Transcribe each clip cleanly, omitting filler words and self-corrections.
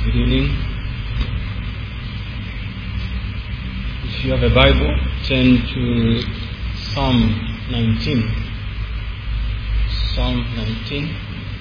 Good evening. If you have a Bible, turn to Psalm 19. Psalm 19.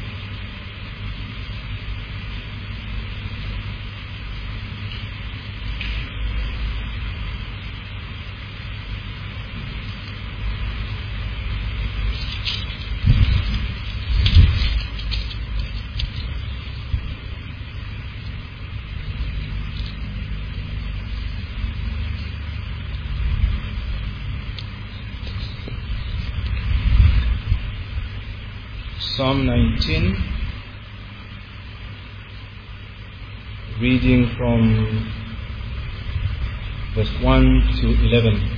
Psalm 19, reading from verse 1 to 11.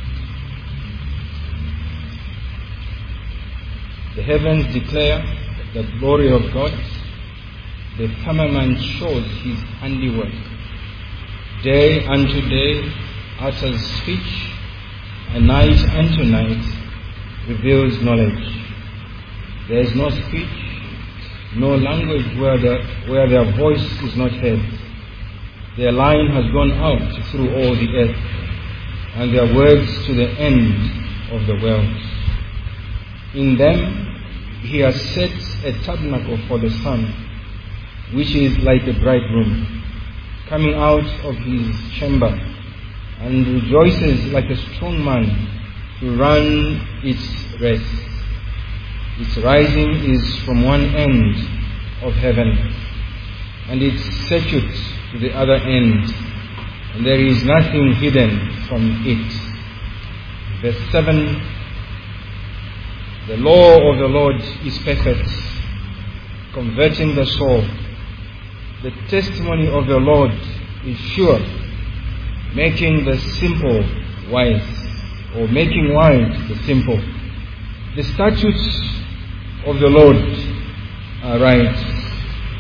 The heavens declare the glory of God, the firmament shows his handiwork. Day unto day utters speech, and night unto night reveals knowledge. There is no speech, no language where their voice is not heard. Their line has gone out through all the earth, and their words to the end of the world. In them he has set a tabernacle for the sun, which is like a bridegroom, coming out of his chamber, and rejoices like a strong man to run its race. Its rising is from one end of heaven, and its circuit to the other end, and there is nothing hidden from it. Verse 7, the law of the Lord is perfect, converting the soul. The testimony of the Lord is sure, making the simple wise, or making wise the simple. The statutes of the Lord are right,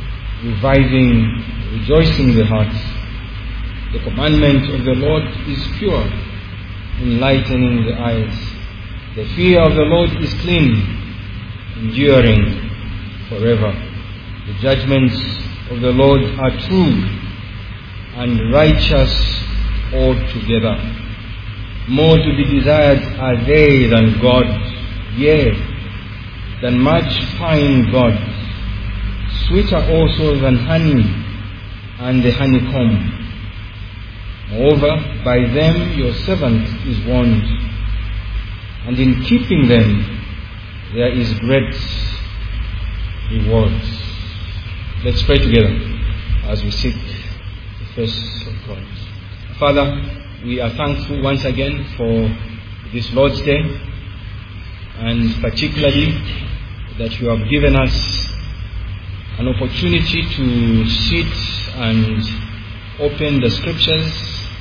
rejoicing the heart. The commandment of the Lord is pure, enlightening the eyes. The fear of the Lord is clean, enduring forever. The judgments of the Lord are true and righteous altogether. More to be desired are they than God, yea, than much fine gold, sweeter also than honey and the honeycomb. Moreover, by them your servant is warned, and in keeping them there is great reward. Let's pray together as we seek the face of God. Father, we are thankful once again for this Lord's Day, and particularly that you have given us an opportunity to sit and open the scriptures,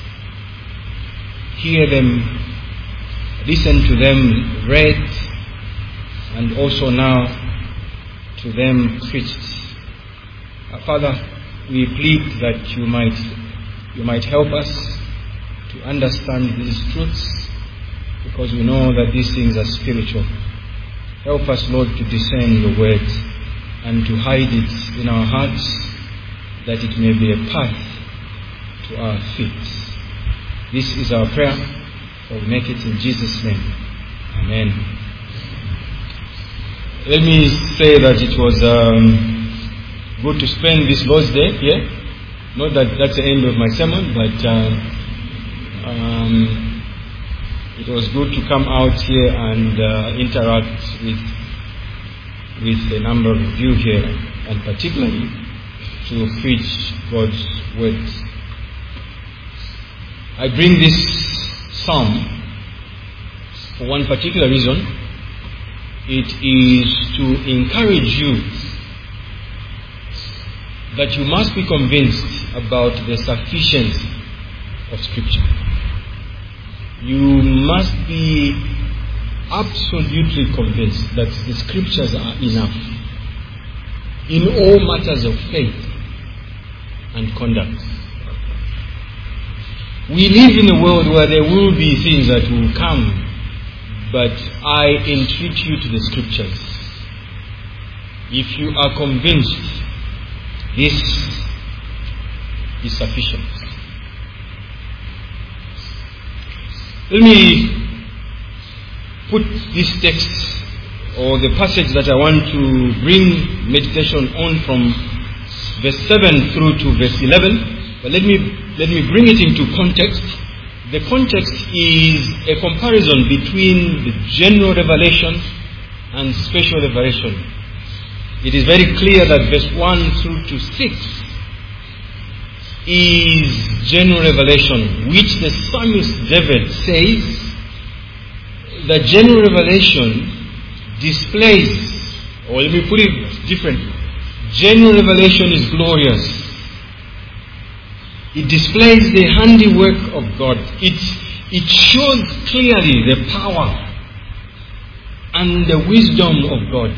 hear them, listen to them read, and also now to them preached. Father, we plead that you might help us to understand these truths, because we know that these things are spiritual. Help us, Lord, to discern your word and to hide it in our hearts, that it may be a path to our feet. This is our prayer, for we make it in Jesus' name. Amen. Let me say that it was good to spend this Lord's Day here. Not that that's the end of my sermon, but it was good to come out here and interact with a number of you here, and particularly to preach God's words. I bring this psalm for one particular reason. It is to encourage you that you must be convinced about the sufficiency of Scripture. You must be absolutely convinced that the Scriptures are enough in all matters of faith and conduct. We live in a world where there will be things that will come, but I entreat you to the Scriptures. If you are convinced this is sufficient. Let me put this text or the passage that I want to bring meditation on from verse 7 through to verse 11. But let me bring it into context. The context is a comparison between the general revelation and special revelation. It is very clear that verse 1 through to 6 is general revelation, which the psalmist David says that general revelation displays, or let me put it differently, general revelation is glorious. It displays the handiwork of God. It shows clearly the power and the wisdom of God.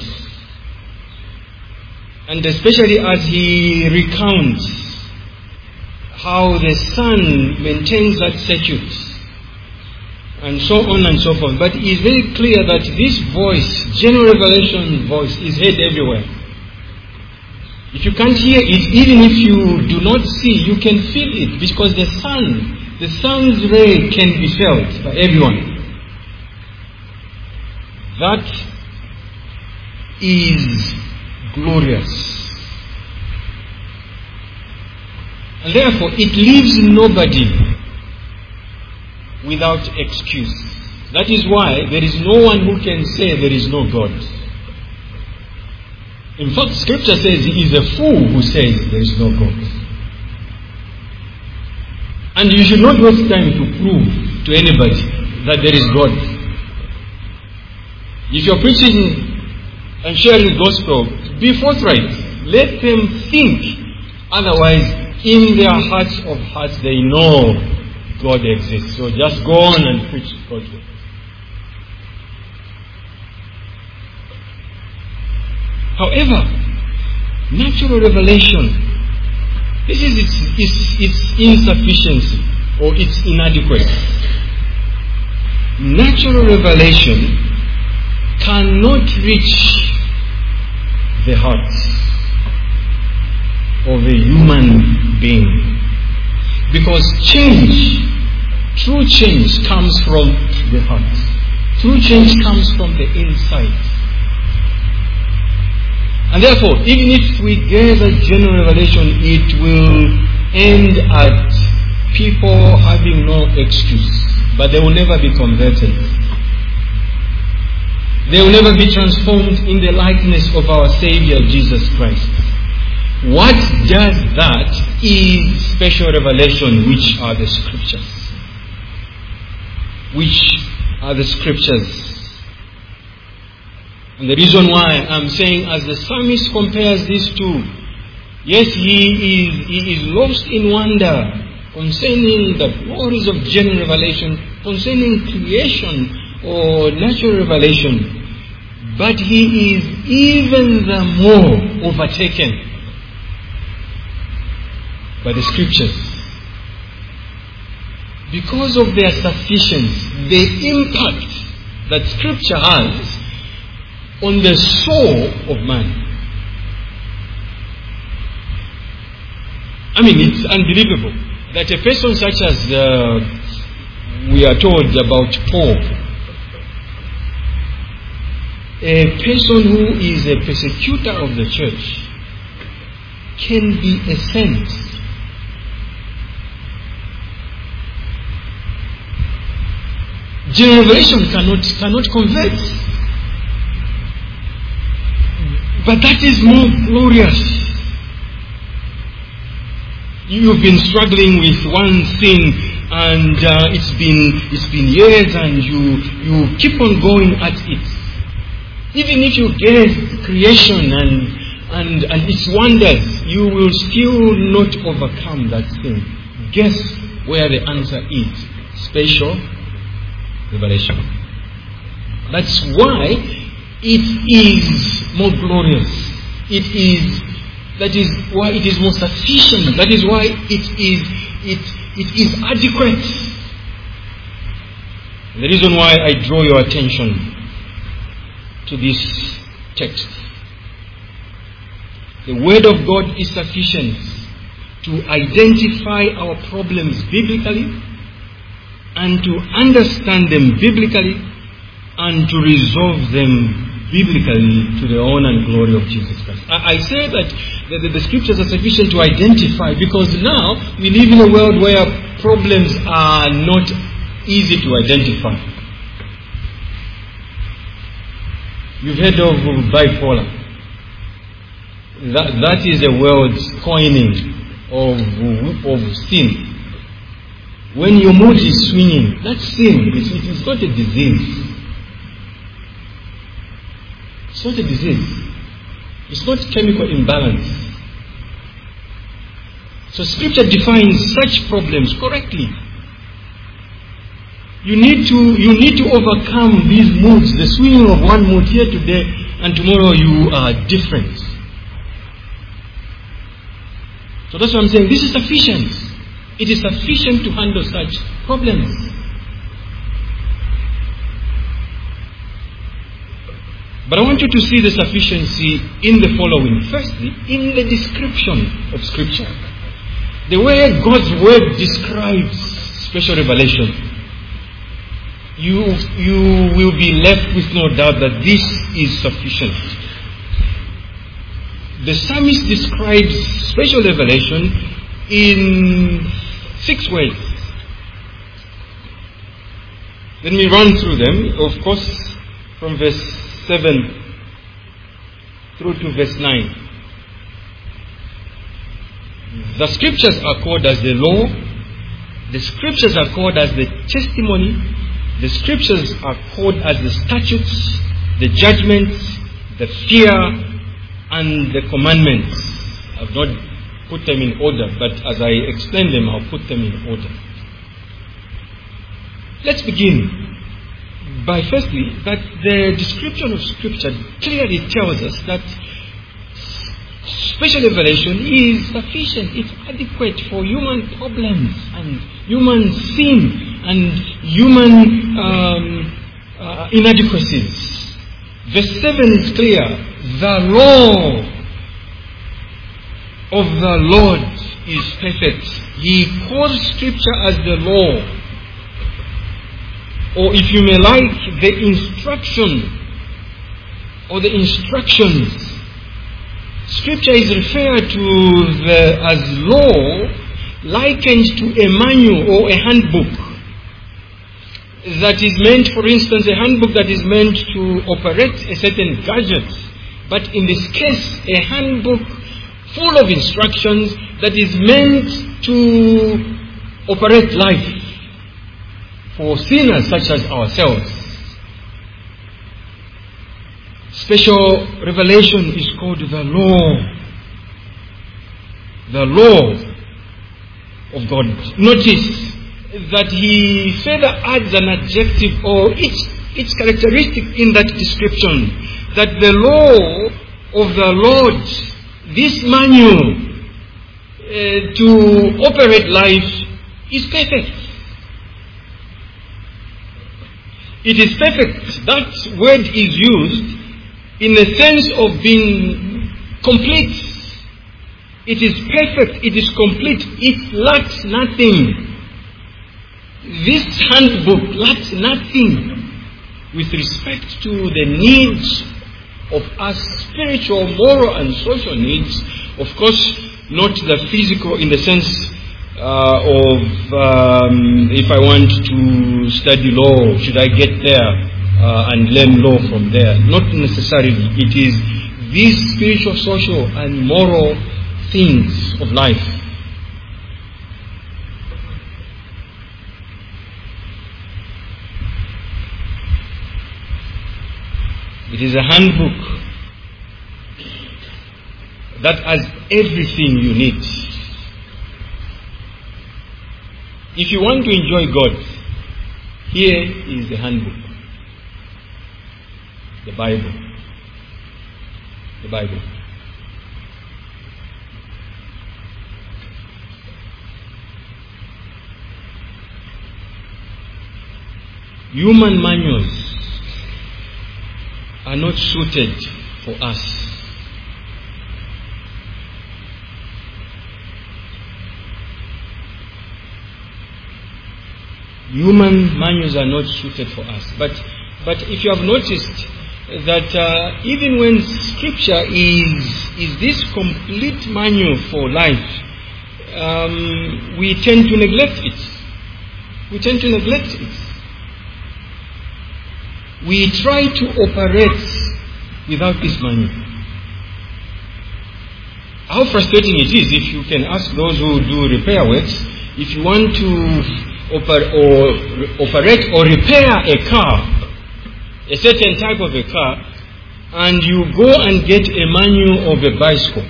And especially as he recounts how the Son maintains that circuit, and so on and so forth. But it is very clear that this voice, general revelation voice, is heard everywhere. If you can't hear it, even if you do not see, you can feel it, because the sun's ray can be felt by everyone. That is glorious. And therefore, it leaves nobody without excuse. That is why there is no one who can say there is no God. In fact, Scripture says he is a fool who says there is no God. And you should not waste time to prove to anybody that there is God. If you're preaching and sharing the gospel, be forthright. Let them think. Otherwise, in their hearts of hearts, they know God exists. So just go on and preach God's word. However, natural revelation, this is its insufficiency or its inadequacy. Natural revelation cannot reach the heart of a human being, because true change comes from the heart. True change comes from the inside. And therefore, even if we gather general revelation, it will end at people having no excuse, but they will never be converted. They will never be transformed in the likeness of our Savior Jesus Christ. What does that is special revelation, which are the Scriptures. Which are the Scriptures. And the reason why I'm saying, as the psalmist compares these two, yes, he is lost in wonder concerning the glories of general revelation, concerning creation or natural revelation, but he is even the more overtaken by the Scriptures. Because of their sufficiency, the impact that Scripture has on the soul of man. I mean, it's unbelievable that a person such as we are told about Paul, a person who is a persecutor of the church, can be a saint. Generation cannot convert. But that is more glorious. You've been struggling with one sin, and it's been years, and you keep on going at it. Even if you get creation and its wonders, you will still not overcome that sin. Guess where the answer is? Special revelation. That's why it is more glorious. That is why it is more sufficient. That is why it is adequate. The reason why I draw your attention to this text. The Word of God is sufficient to identify our problems biblically and to understand them biblically and to resolve them biblically to the honor and glory of Jesus Christ. I say that the scriptures are sufficient to identify because now we live in a world where problems are not easy to identify. You've heard of bipolar. That is a world's coining of sin. When your mood is swinging, that's sin. It's not a disease. It's not a disease. It's not chemical imbalance. So Scripture defines such problems correctly. You need to overcome these moods, the swinging of one mood here today and tomorrow you are different. So that's what I'm saying. This is sufficient. It is sufficient to handle such problems. But I want you to see the sufficiency in the following. Firstly, in the description of Scripture. The way God's Word describes special revelation. You will be left with no doubt that this is sufficient. The psalmist describes special revelation in 6 ways. Let me run through them, of course, from verse 7 through to verse 9. The scriptures are called as the law. The scriptures are called as the testimony. The scriptures are called as the statutes, the judgments, the fear, and the commandments. I've not put them in order, but as I explain them, I'll put them in order. Let's begin by firstly that the description of Scripture clearly tells us that special revelation is sufficient, it's adequate for human problems and human sin and human inadequacies. Verse 7 is clear. The law of the Lord is perfect. He calls Scripture as the law. Or if you may like, the instruction or the instructions. Scripture is referred to as law, likened to a manual or a handbook that is meant, for instance, a handbook that is meant to operate a certain gadget. But in this case, a handbook full of instructions that is meant to operate life for sinners such as ourselves. Special revelation is called the law. The law of God. Notice that he further adds an adjective or its characteristic in that description. That the law of the Lord, this manual to operate life, is perfect. It is perfect. That word is used in the sense of being complete. It is perfect. It is complete. It lacks nothing. This handbook lacks nothing with respect to the needs of us, spiritual, moral, and social needs. Of course, not the physical in the sense if I want to study law, should I get there and learn law from there? Not necessarily. It is these spiritual, social, and moral things of life. It is a handbook that has everything you need. If you want to enjoy God, here is the handbook. The Bible. The Bible. Human manuals are not suited for. for us. Human manuals are not suited for us. But if you have noticed that even when Scripture is this complete manual for life, we tend to neglect it. We tend to neglect it. We try to operate without this manual. How frustrating it is if you can ask those who do repair works, if you want to operate or repair a car, a certain type of a car, and you go and get a manual of a bicycle.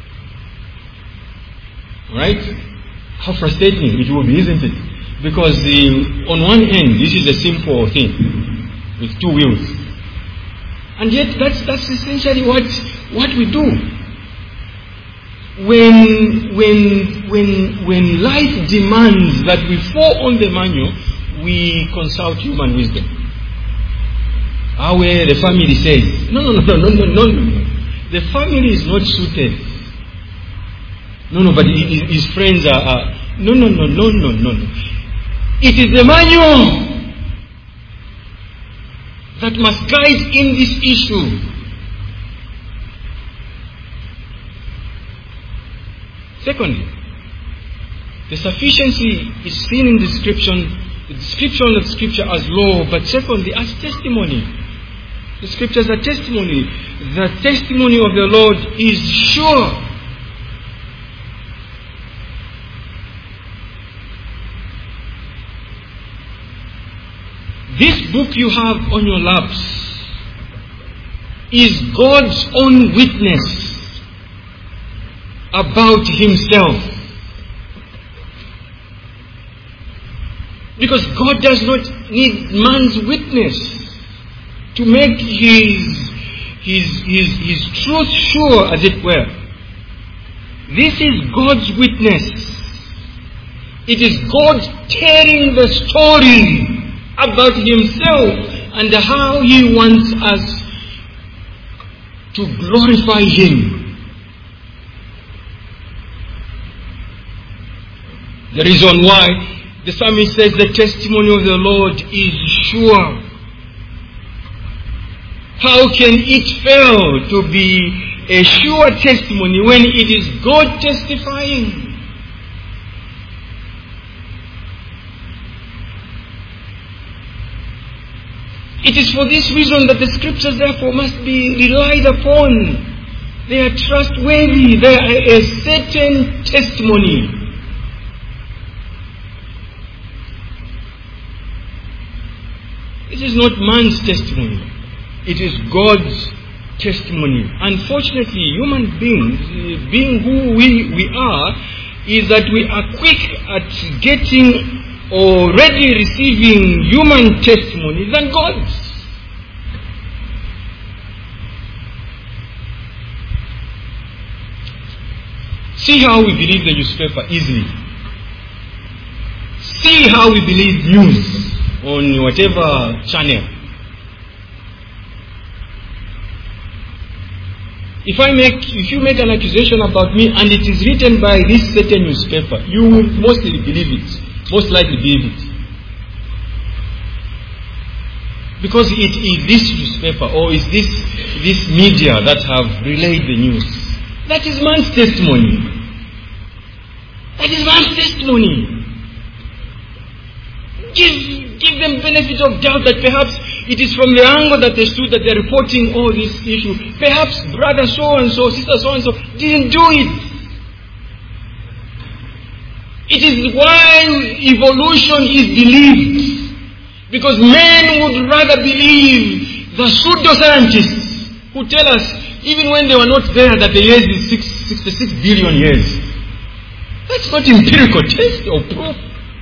Right? How frustrating it will be, isn't it? Because on one end, this is a simple thing with two wheels. And yet that's essentially what we do. When life demands that we fall on the manual, we consult human wisdom. Where the family says, no. The family is not suited. No, but his friends are no. It is the manual that must guide in this issue. Secondly, the sufficiency is seen in the description of Scripture as law, but secondly, as testimony. The Scriptures are testimony. The testimony of the Lord is sure. This book you have on your laps is God's own witness about Himself. Because God does not need man's witness to make his truth sure, as it were. This is God's witness. It is God telling the story about Himself and how He wants us to glorify Him. The reason why the psalmist says the testimony of the Lord is sure. How can it fail to be a sure testimony when it is God testifying? It is for this reason that the Scriptures therefore must be relied upon. They are trustworthy. They are a certain testimony. It is not man's testimony. It is God's testimony. Unfortunately, human beings, being who we are, is that we are quick at getting already receiving human testimony than God's. See how we believe the newspaper easily. See how we believe news on whatever channel. If you make an accusation about me and it is written by this certain newspaper, you will most likely believe it. Because it is this newspaper or is this media that have relayed the news. That is man's testimony. That is man's testimony. Give them benefit of doubt that perhaps it is from the angle that they stood that they are reporting all this issue. Perhaps brother so-and-so, sister so-and-so didn't do it. It is why evolution is believed. Because men would rather believe the pseudo-scientists who tell us, even when they were not there, that the years is 66 billion years. That's not empirical test or proof.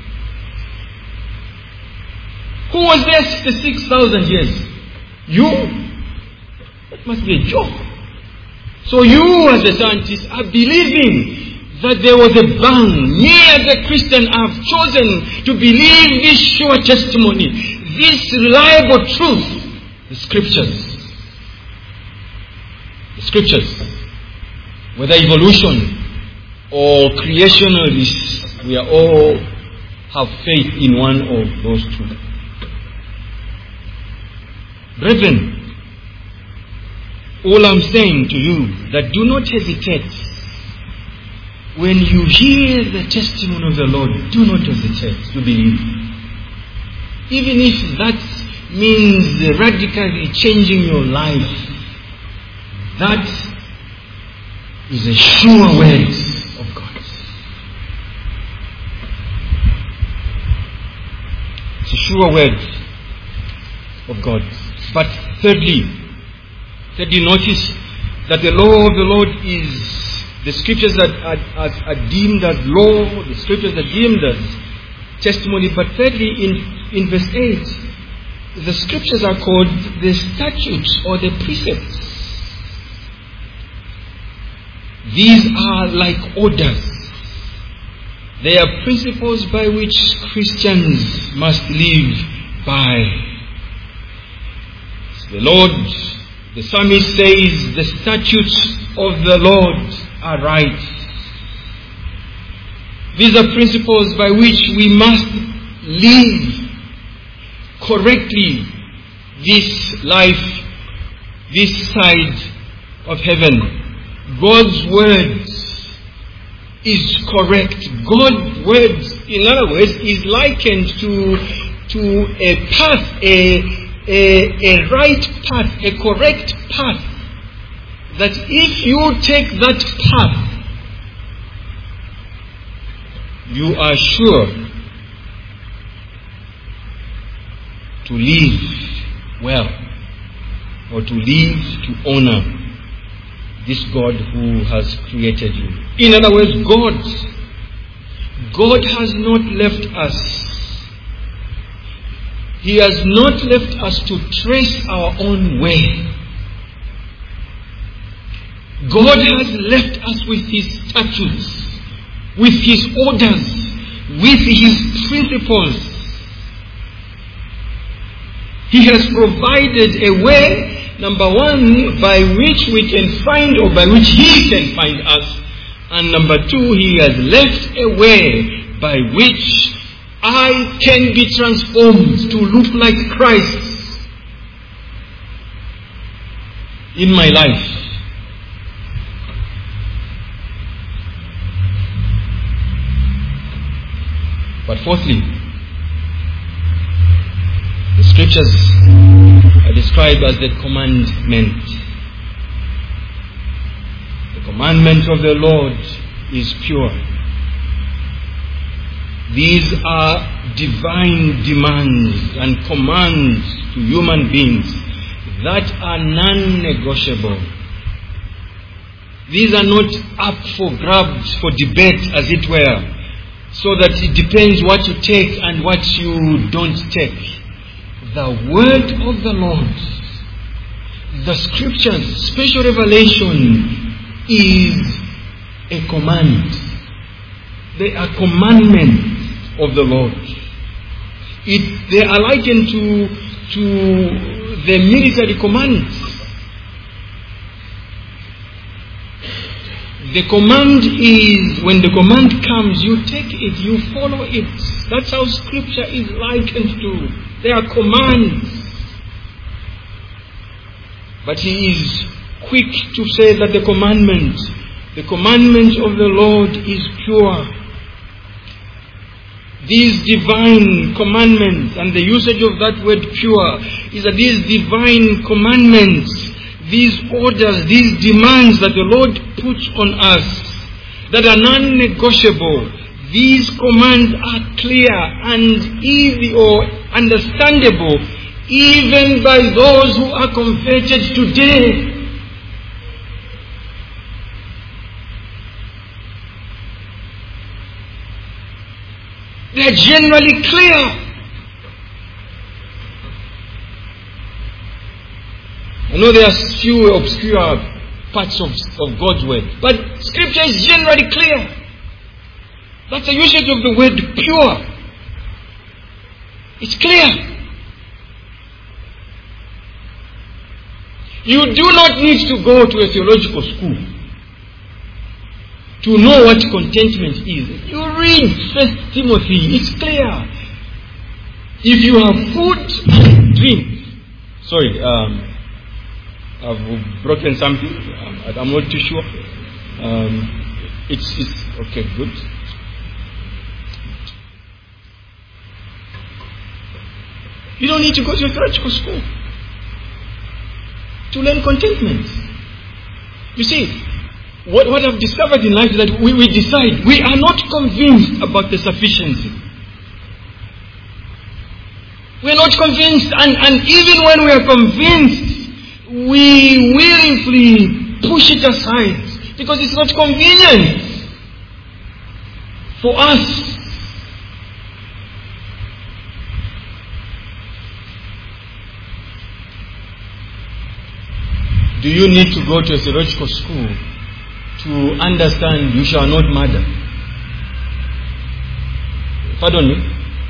Who was there 66,000 years? You? That must be a joke. So you as a scientist are believing that there was a bang. Me as a Christian have chosen to believe this sure testimony, this reliable truth, the Scriptures. The Scriptures. Whether evolution or creationalists, we are all have faith in one of those two. Brethren, all I'm saying to you, that do not hesitate. When you hear the testimony of the Lord, do not hesitate to believe. Even if that means radically changing your life, that is a sure word of God. It's a sure word of God. But thirdly, notice that the law of the Lord is the scriptures that are deemed as law, the scriptures are deemed as testimony. But thirdly, in verse 8, the scriptures are called the statutes or the precepts. These are like orders. They are principles by which Christians must live by. The Lord, the psalmist says, the statutes of the Lord are right. These are principles by which we must live correctly this life, this side of heaven. God's word is correct. God's word, in other words, is likened to a path, a right path, a correct path. That if you take that path, you are sure to live well, or to live to honor this God who has created you. In other words, God has not left us. He has not left us to trace our own way. God has left us with His statutes, with His orders, with His principles. He has provided a way, number one, by which we can find, or by which He can find us. And number two, He has left a way by which I can be transformed to look like Christ in my life. But fourthly, the scriptures are described as the commandment. The commandment of the Lord is pure. These are divine demands and commands to human beings that are non-negotiable. These are not up for grabs, for debate, as it were, so that it depends what you take and what you don't take. The word of the Lord, the scriptures, special revelation, is a command. They are commandments of the Lord. They are likened to the military commands. The command is, when the command comes, you take it, you follow it. That's how scripture is likened to. They are commands. But He is quick to say that the commandment of the Lord is pure. These divine commandments, and the usage of that word pure, is that these divine commandments, these orders, these demands that the Lord puts on us, that are non-negotiable, these commands are clear and easy or understandable even by those who are converted today. They are generally clear. I know there are few obscure parts of God's word, but scripture is generally clear. That's the usage of the word pure. It's clear. You do not need to go to a theological school to know what contentment is. You read 1 Timothy, it's clear. If you have food and drink, sorry, I've broken something. I'm not too sure. It's okay, good. You don't need to go to a theological school to learn contentment. You see, what I've discovered in life is that we decide. We are not convinced about the sufficiency. We are not convinced, and even when we are convinced, we willingly push it aside because it's not convenient for us. Do you need to go to a theological school to understand you shall not murder? Pardon me?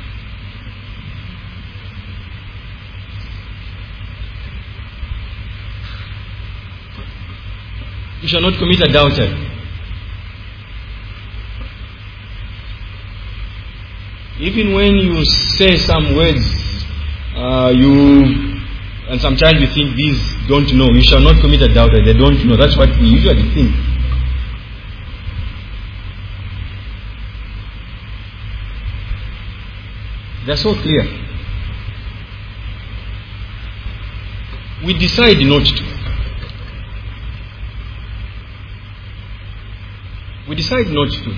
You shall not commit adultery. Even when you say some words, and sometimes you think these don't know. You shall not commit adultery. They don't know. That's what we usually think. They're so clear. We decide not to. We decide not to.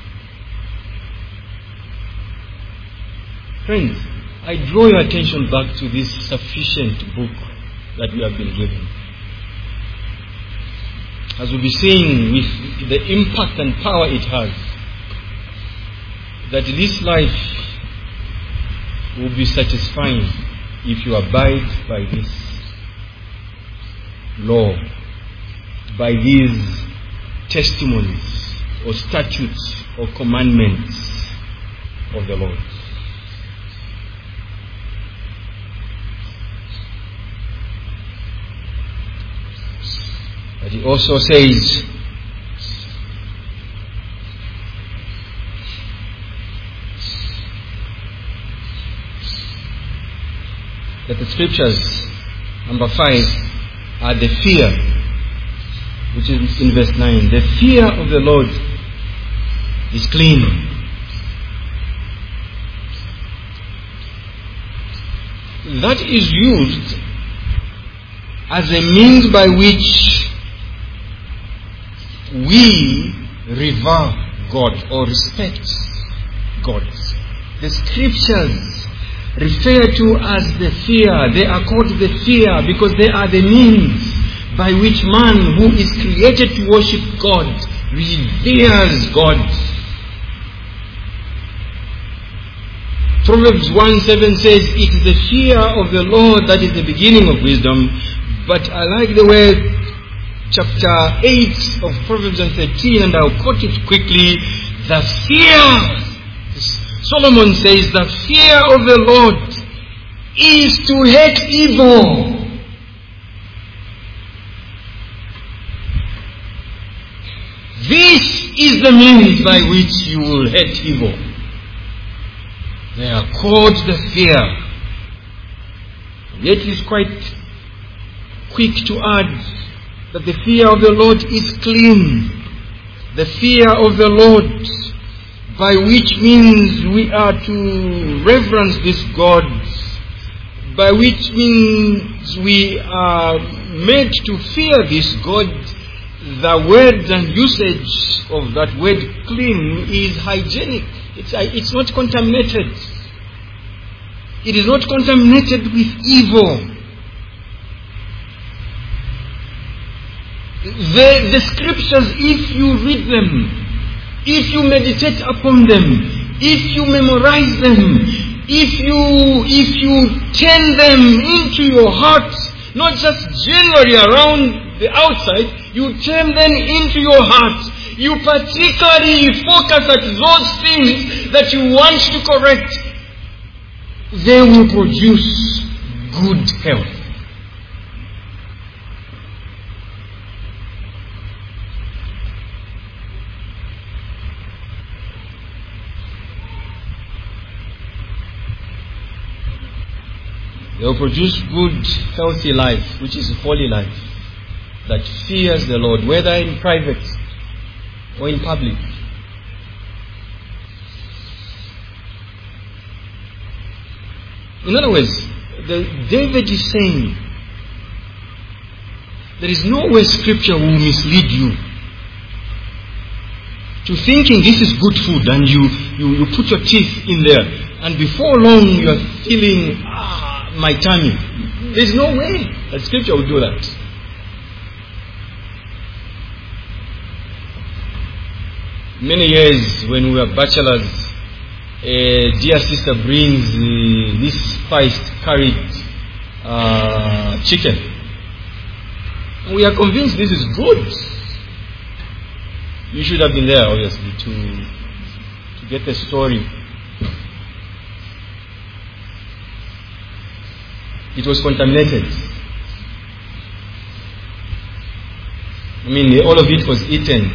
Friends, I draw your attention back to this sufficient book that we have been given. As we'll be saying, with the impact and power it has, that this life will be satisfying if you abide by this law, by these testimonies or statutes or commandments of the Lord. But he also says, that the scriptures, number 5, are the fear, which is in verse 9. The fear of the Lord is clean. That is used as a means by which we revere God or respect God. The scriptures refer to as the fear. They are called the fear because they are the means by which man who is created to worship God reveres God. Proverbs 1:7 says, "It is the fear of the Lord that is the beginning of wisdom." But I like the way chapter 8 of Proverbs and 13, and I'll quote it quickly. The fear, Solomon says, the fear of the Lord is to hate evil. This is the means by which you will hate evil. They are called the fear. Yet he is quite quick to add that the fear of the Lord is clean. The fear of the Lord, by which means we are to reverence this God, by which means we are made to fear this God. The word and usage of that word clean is hygienic. It's not contaminated. It is not contaminated with evil. The scriptures, if you read them, if you meditate upon them, if you memorize them, if you turn them into your heart, not just generally around the outside, you turn them into your heart. You particularly focus at those things that you want to correct. They will produce good health. They will produce good, healthy life, which is holy life, that fears the Lord, whether in private or in public. In other words, David is saying, there is no way Scripture will mislead you to thinking this is good food, and you put your teeth in there, and before long you are feeling, my tummy. There is no way that Scripture will do that. Many years when we were bachelors, a dear sister brings this spiced curried chicken. We are convinced this is good. You should have been there, obviously, to get the story. It was contaminated. I mean, all of it was eaten.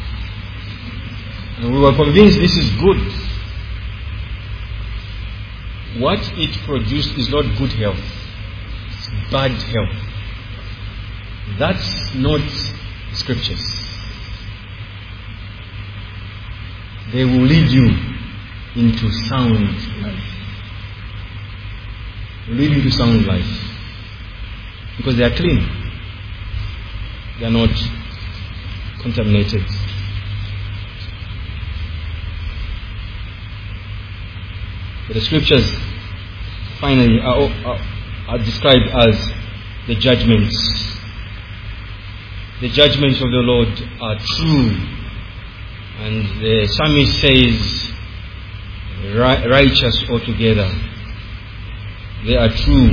And we were convinced this is good. What it produced is not good health. It's bad health. That's not Scriptures. They will lead you into sound life. Lead you to sound life. Because they are clean. They are not contaminated. But the Scriptures finally are described as the judgments. The judgments of the Lord are true. And the psalmist says, righteous altogether. They are true.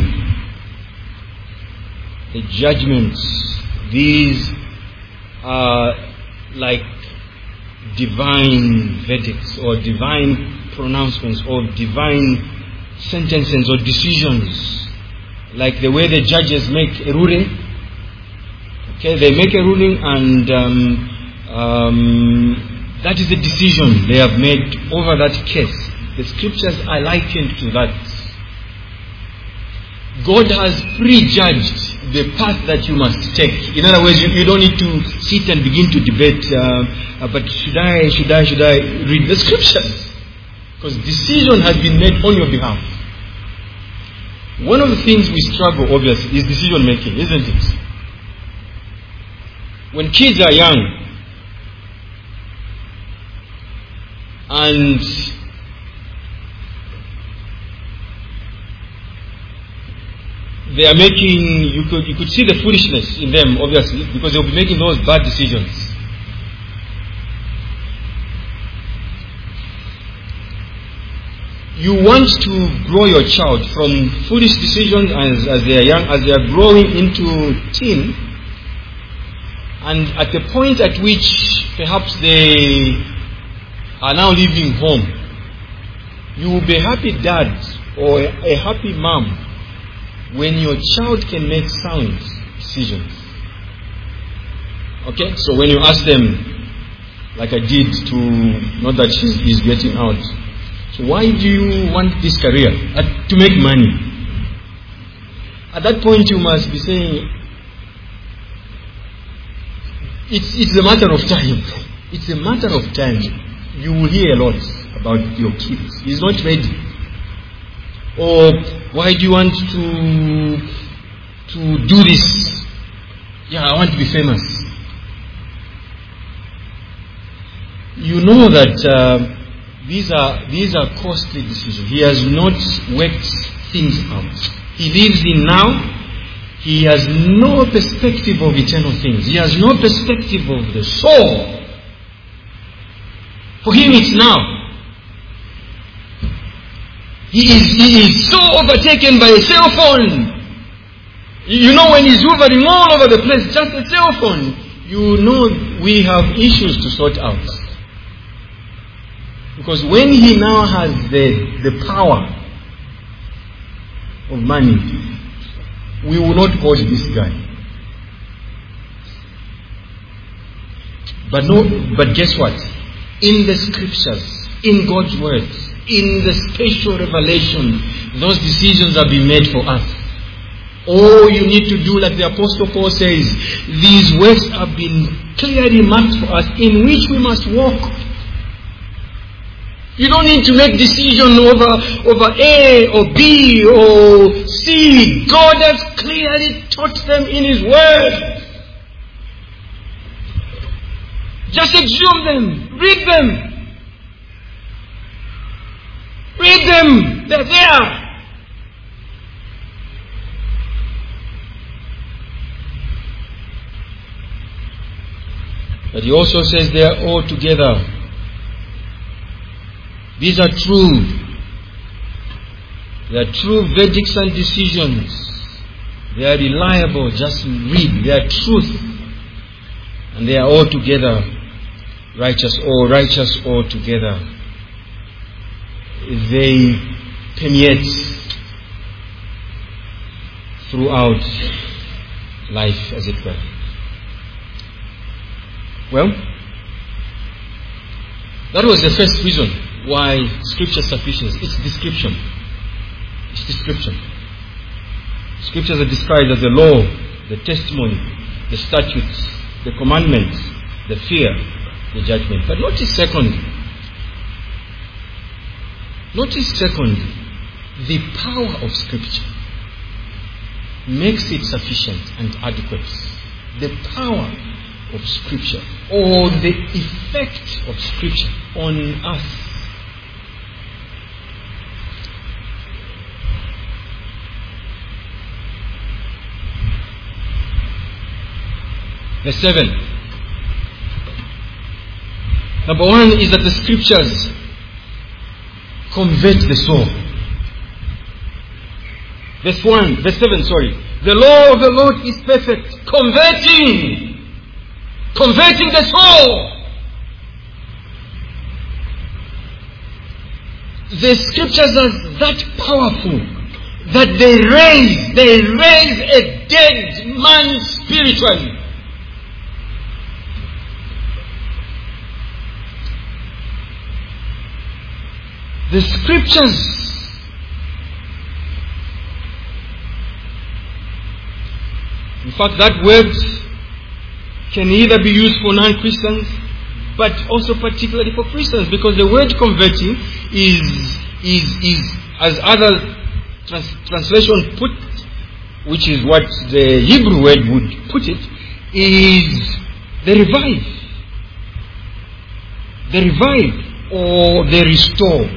The judgments, these are like divine verdicts or divine pronouncements or divine sentences or decisions. Like the way the judges make a ruling. Okay, they make a ruling and that is the decision they have made over that case. The Scriptures are likened to that. God has prejudged the path that you must take. In other words, you don't need to sit and begin to debate, but should I read the Scriptures? Because decision has been made on your behalf. One of the things we struggle, obviously, is decision making, isn't it? When kids are young, and they are making, you could see the foolishness in them, obviously, because they'll be making those bad decisions. You want to grow your child from foolish decisions as they are young, as they are growing into teen, and at the point at which perhaps they are now leaving home, you will be a happy dad or a happy mom when your child can make sound decisions. Okay? So when you ask them, like I did to, not that he's getting out, so why do you want this career? To make money. At that point you must be saying, it's a matter of time. It's a matter of time. You will hear a lot about your kids. He's not ready. Or why do you want to do this? Yeah, I want to be famous. You know that these are costly decisions. He has not worked things out. He lives in now. He has no perspective of eternal things. He has no perspective of the soul. For him it's now. He is so overtaken by a cell phone. You know, when he's hovering all over the place, just a cell phone, you know we have issues to sort out. Because when he now has the power of money, we will not hold this guy. But guess what? In the Scriptures, in God's words, in the special revelation, those decisions are being made for us. All you need to do, like the Apostle Paul says, these words have been clearly marked for us in which we must walk. You don't need to make decision over A or B or C. God has clearly taught them in His Word. Just exhume them. Read them. Read them. They're there. But he also says they are all together. These are true. They are true verdicts and decisions. They are reliable. Just read. They are truth. And they are all together. Righteous all together. They permeate throughout life, as it were. Well, that was the first reason why Scripture is sufficient. It's description. It's description. Scriptures are described as the law, the testimony, the statutes, the commandments, the fear, the judgment. But notice secondly, the power of Scripture makes it sufficient and adequate. The power of Scripture, or the effect of Scripture on us. Verse 7. Number one is that the Scriptures convert the soul. Verse 7, sorry. The law of the Lord is perfect, converting the soul. The Scriptures are that powerful that they raise a dead man spiritually. The Scriptures in fact, that word can either be used for non-Christians, but also particularly for Christians, because the word converting is as other translation put, which is what the Hebrew word would put it, is the revive or the restore.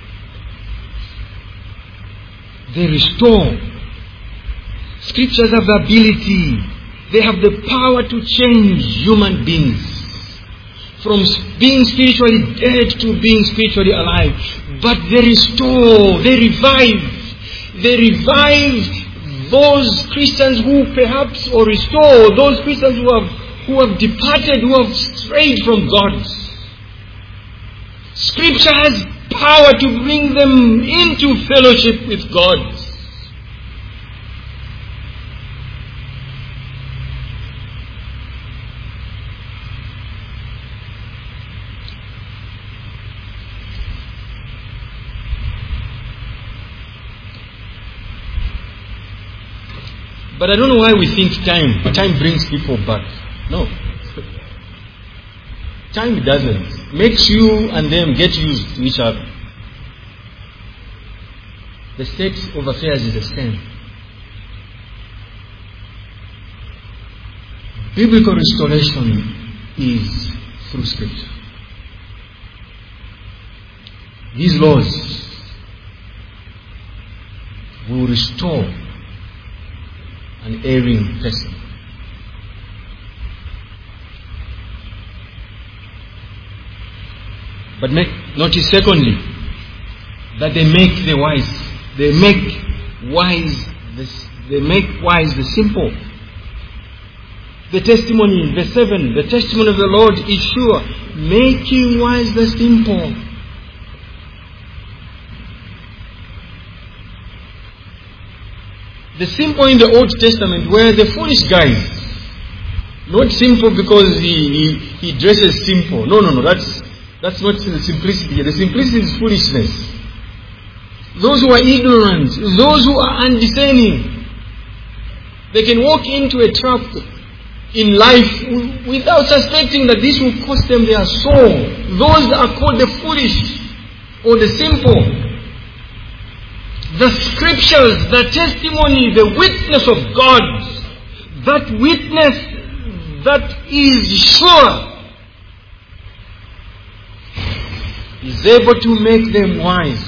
The restore. Scriptures have the ability, they have the power to change human beings from being spiritually dead to being spiritually alive. But they restore, they revive those Christians who perhaps, or restore those Christians who have departed, who have strayed from God. Scripture has power to bring them into fellowship with God. But I don't know why we think time brings people back. No. Time doesn't. Makes you and them get used to each other. The state of affairs is the same. Biblical restoration is through Scripture. These laws will restore an erring person. But notice secondly, that they make the wise. They make wise the simple. The testimony, verse 7, the testimony of the Lord is sure, making wise the simple. The simple in the Old Testament were the foolish guys. Not simple because he dresses simple. No. That's not the simplicity. The simplicity is foolishness. Those who are ignorant, those who are undiscerning, They can walk into a trap in life without suspecting that this will cost them their soul. Those are called the foolish or the simple. The scriptures, the testimony, the witness of God, that witness that is sure, is able to make them wise.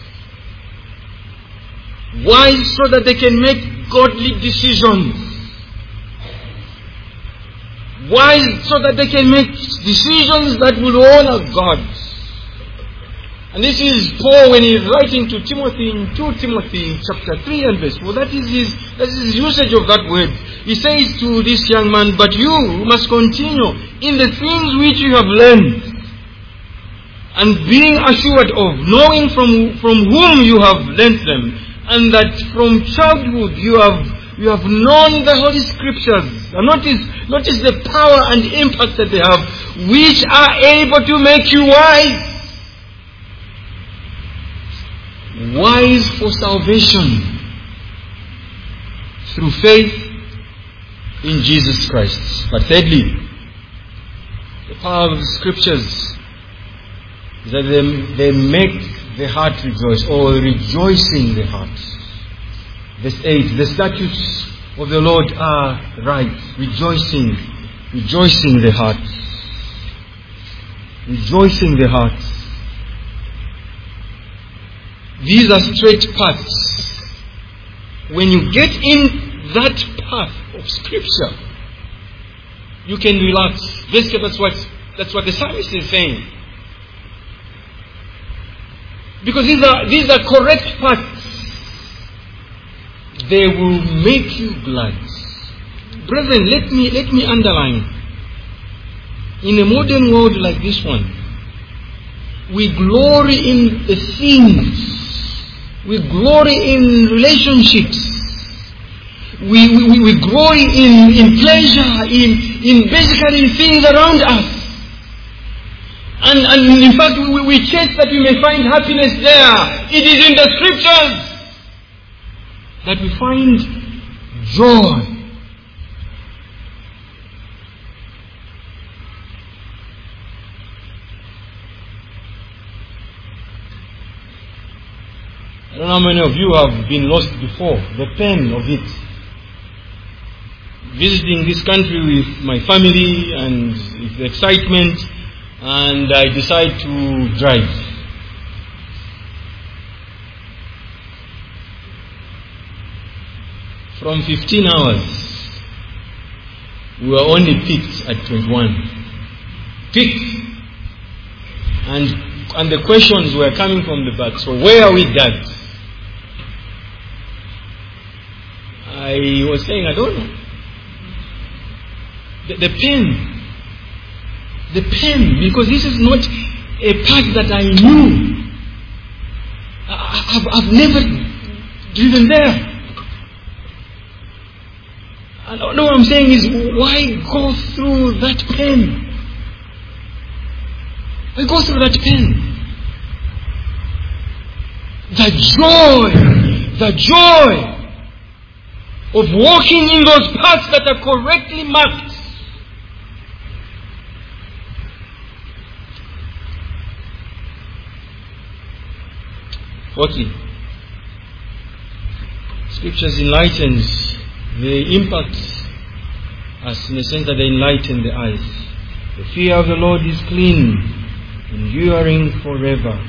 Wise so that they can make godly decisions. Wise so that they can make decisions that will honor God. And this is Paul when he is writing to Timothy in 2 Timothy chapter 3 and verse 4. That is his usage of that word. He says to this young man, but you must continue in the things which you have learned, and being assured of, knowing from whom you have learnt them, and that from childhood you have known the Holy Scriptures. And notice the power and impact that they have, which are able to make you wise. Wise for salvation through faith in Jesus Christ. But thirdly, the power of the Scriptures is that they make the heart rejoice, or rejoicing the heart. Verse 8, the statutes of the Lord are right, rejoicing the heart. Rejoicing the heart. These are straight paths. When you get in that path of Scripture, you can relax. Basically, that's what the psalmist is saying. Because these are correct paths. They will make you glad. Brethren, let me underline. In a modern world like this one, we glory in the things. We glory in relationships. We glory in pleasure, in basically things around us. And in fact, we chase that we may find happiness there. It is in the Scriptures that we find joy. I don't know how many of you have been lost before. The pain of it. Visiting this country with my family and with the excitement, and I decide to drive. From 15 hours, we were only picked at 21. Picked. And the questions were coming from the back. So where are we, Dad? I was saying, I don't know. The pain, because this is not a path that I knew. I've never driven there. And all I'm saying is, why go through that pain? Why go through that pain? The joy of walking in those paths that are correctly marked. Fourthly, Scriptures enlightens. They impact us in the sense that they enlighten the eyes. The fear of the Lord is clean, enduring forever.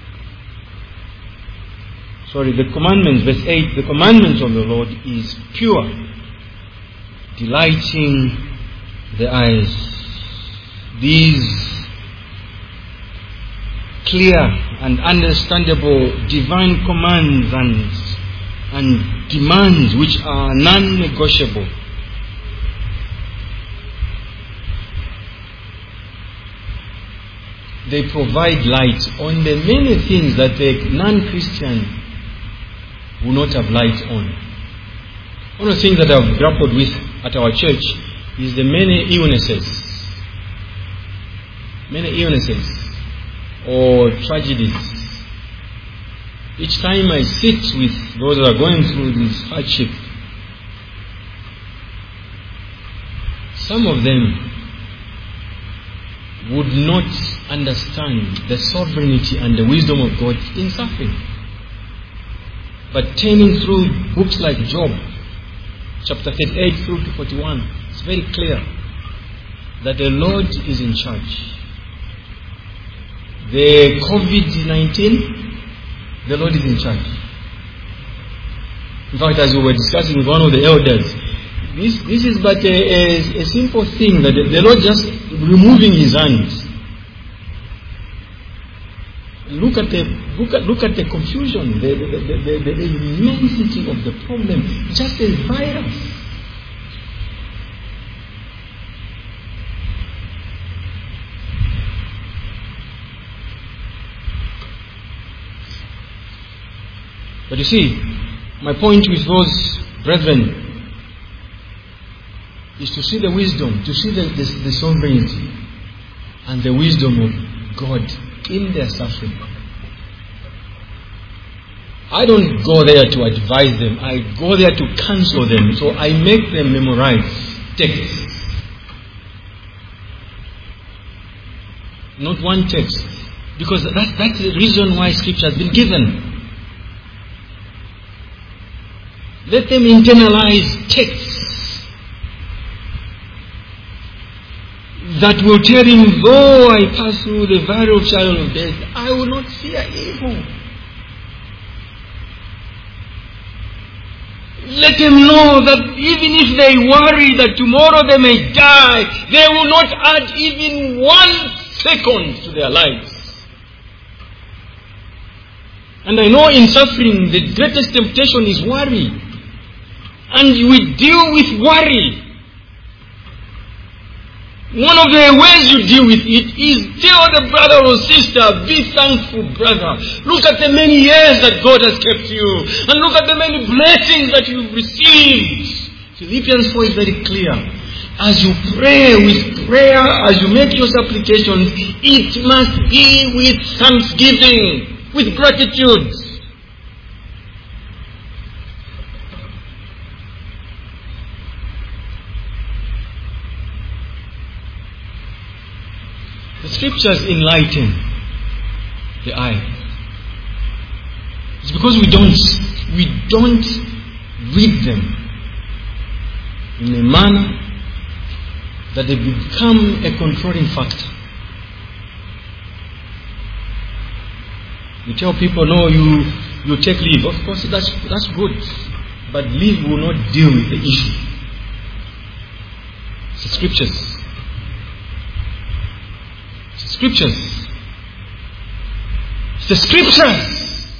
The commandments, verse 8, the commandments of the Lord is pure, delighting the eyes. These clear and understandable divine commands and demands which are non-negotiable. They provide light on the many things that the non-Christian will not have light on. One of the things that I've grappled with at our church is the many illnesses or tragedies. Each time I sit with those that are going through this hardship, Some of them would not understand the sovereignty and the wisdom of God in suffering. But turning through books like Job, chapter 38 through to 41, it's very clear that the Lord is in charge. The COVID-19, the Lord is in charge. In fact, as we were discussing with one of the elders, this is but a simple thing that the Lord just removing His hands. Look at the confusion, the immensity of the problem, just a virus. But you see, my point with those brethren is to see the wisdom, to see the sovereignty and the wisdom of God in their suffering. I don't go there to advise them. I go there to counsel them. So I make them memorize texts. Not one text. Because that's the reason why Scripture has been given. Let them internalize texts that will tell him, though I pass through the valley of shadow of death, I will not fear evil. Let them know that even if they worry that tomorrow they may die, they will not add even 1 second to their lives. And I know in suffering the greatest temptation is worry. And we deal with worry. One of the ways you deal with it is tell the brother or sister, be thankful, brother. Look at the many years that God has kept you. And look at the many blessings that you've received. Philippians 4 is very clear. As you pray with prayer, as you make your supplications, it must be with thanksgiving, with gratitude. The Scriptures enlighten the eye. It's because we don't read them in a manner that they become a controlling factor. You tell people, no, you take leave. Of course, that's good. But leave will not deal with the issue. It's the Scriptures. Scriptures. It's the Scriptures.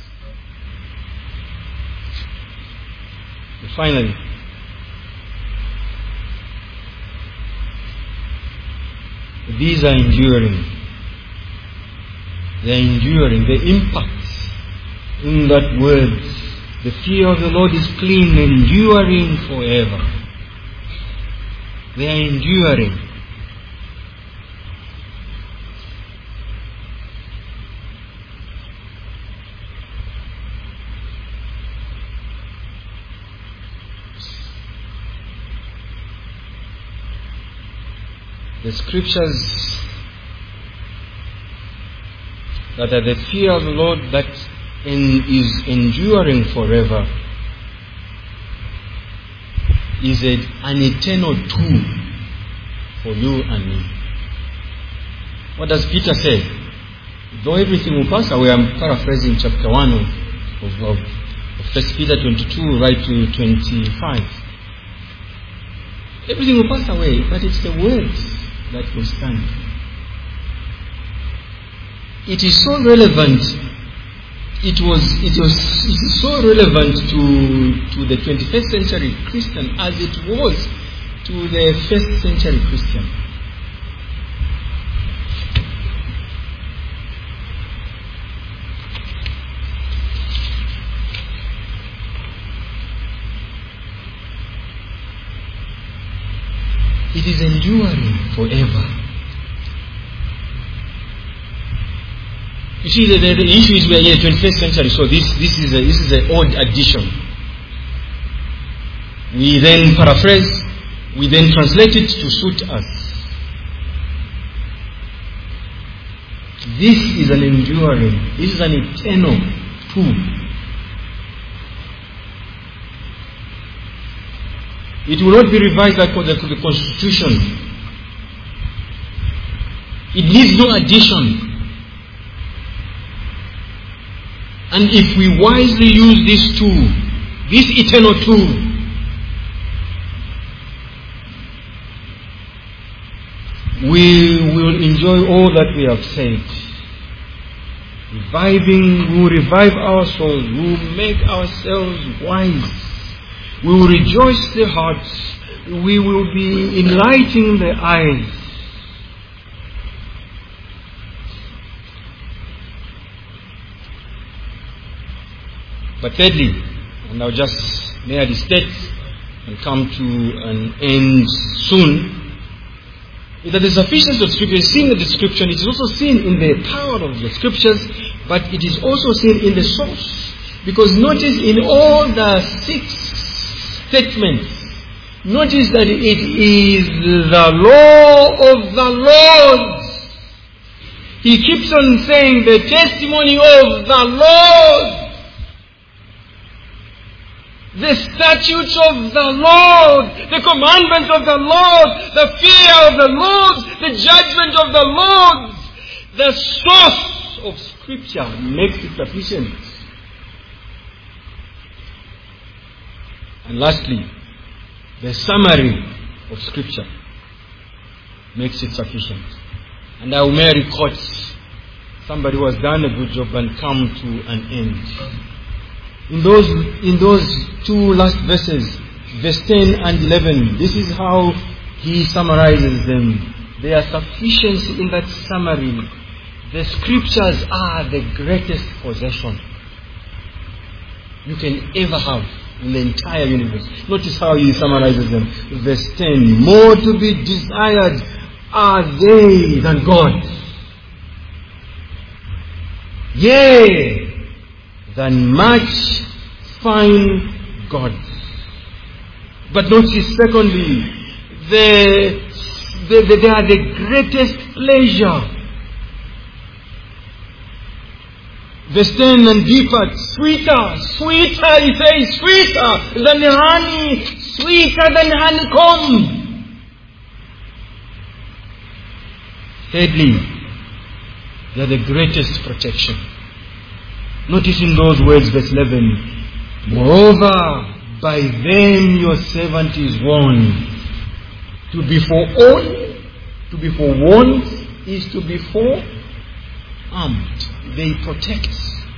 And finally, these are enduring. They are enduring. The impact in that word, the fear of the Lord is clean, enduring forever. They are enduring. The Scriptures that are the fear of the Lord that is enduring forever is an eternal tool for you and me. What does Peter say? Though everything will pass away, I'm paraphrasing chapter 1 of 1 Peter 22 right to 25. Everything will pass away, but it's the words that will stand. It is so relevant. It is so relevant to the 21st century Christian as it was to the 1st century Christian. It is enduring forever. You see, the issue is we are in the 21st century, so this is an old addition. We then paraphrase, We then translate it to suit us. This is an enduring, this is an eternal tool. It will not be revised like the Constitution. It needs no addition. And if we wisely use this tool, this eternal tool, we will enjoy all that we have said. We will revive our souls, we will make ourselves wise, we will rejoice the hearts, we will be enlightening the eyes. But thirdly, and I'll just nearly state and come to an end soon, is that the sufficiency of Scripture is seen in the description. It is also seen in the power of the Scriptures, but it is also seen in the source. Because notice in all the 6 statements, notice that it is the law of the Lord. He keeps on saying the testimony of the Lord. The statutes of the Lord, the commandments of the Lord, the fear of the Lord, the judgment of the Lord. The source of Scripture makes it sufficient. And lastly, the summary of Scripture makes it sufficient. And I will merely quote somebody who has done a good job and come to an end. In those 2 last verses, verse 10 and 11, this is how he summarizes them. Their sufficiency in that summary. The Scriptures are the greatest possession you can ever have in the entire universe. Notice how he summarizes them. Verse 10, more to be desired are they than God. Yea, than much fine gold. But notice, secondly, they are the greatest pleasure. Verse 10, and deeper, sweeter, he says, sweeter than honey, sweeter than honeycomb. Thirdly, they are the greatest protection. Notice in those words, verse 11, moreover, by them your servant is warned. To be forewarned, is to be forearmed. They protect.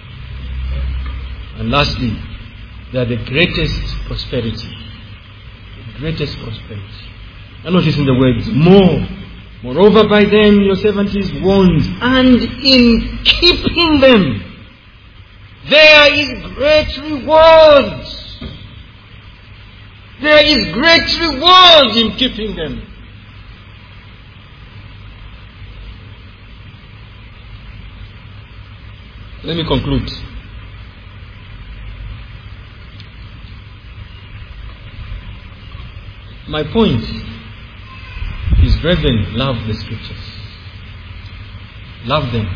And lastly, they are the greatest prosperity. The greatest prosperity. And notice in the words, moreover, by them your servant is warned, and in keeping them, there is great reward. There is great reward in keeping them. Let me conclude. My point is, brethren, love the Scriptures. Love them.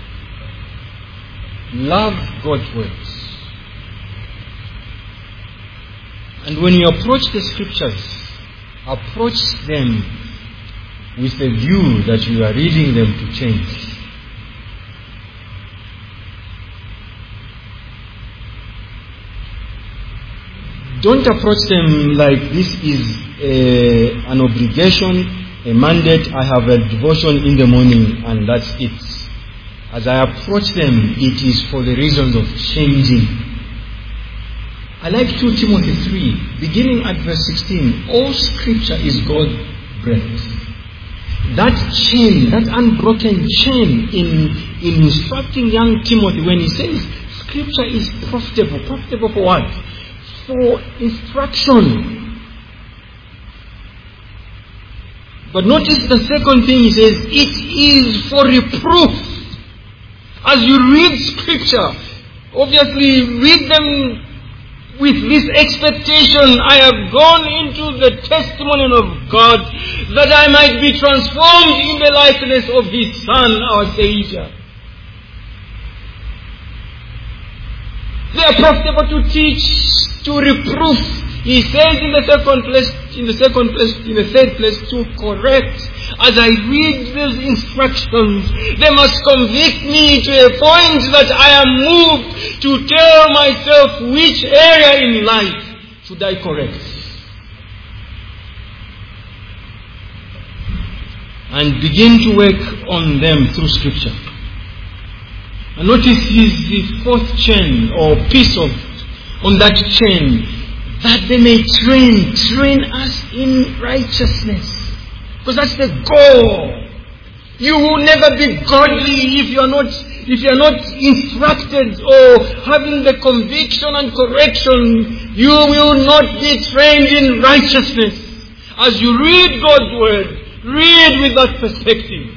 Love God's words. And when you approach the Scriptures, approach them with a view that you are reading them to change. Don't approach them like this is an obligation, a mandate. I have a devotion in the morning and that's it. As I approach them, it is for the reasons of changing. I like 2 Timothy 3, beginning at verse 16. All Scripture is God-breathed. That chain, that unbroken chain in instructing young Timothy when he says Scripture is profitable. Profitable for what? For instruction. But notice the second thing he says, it is for reproof. As you read Scripture, obviously read them with this expectation, I have gone into the testimony of God, that I might be transformed in the likeness of His Son, our Savior. They are profitable to teach, to reproof. He says in the third place, to correct. As I read these instructions, they must convict me to a point that I am moved to tell myself which area in life should I correct. And begin to work on them through Scripture. And notice the fourth chain or piece on that chain, that they may train us in righteousness. Because that's the goal. You will never be godly if you are not instructed or having the conviction and correction. You will not be trained in righteousness. As you read God's word, read with that perspective.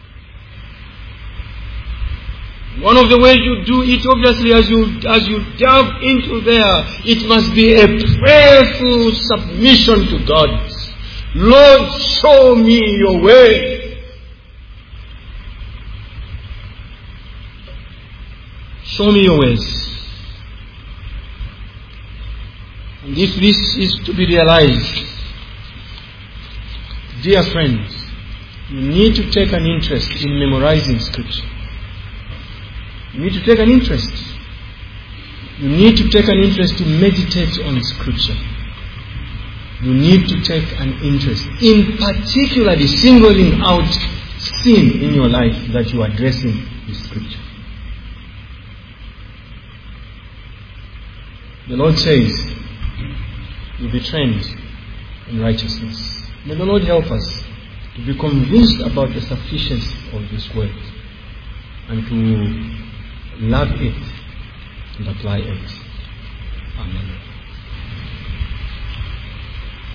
One of the ways you do it, obviously, as you delve into there, it must be a prayerful submission to God. Lord, show me your way. Show me your ways. And if this is to be realized, dear friends, you need to take an interest in memorizing Scripture. You need to take an interest. You need to take an interest to meditate on Scripture. You need to take an interest in particularly singling out sin in your life that you are addressing with Scripture. The Lord says, you'll be trained in righteousness. May the Lord help us to be convinced about the sufficiency of this word and to love it and apply it.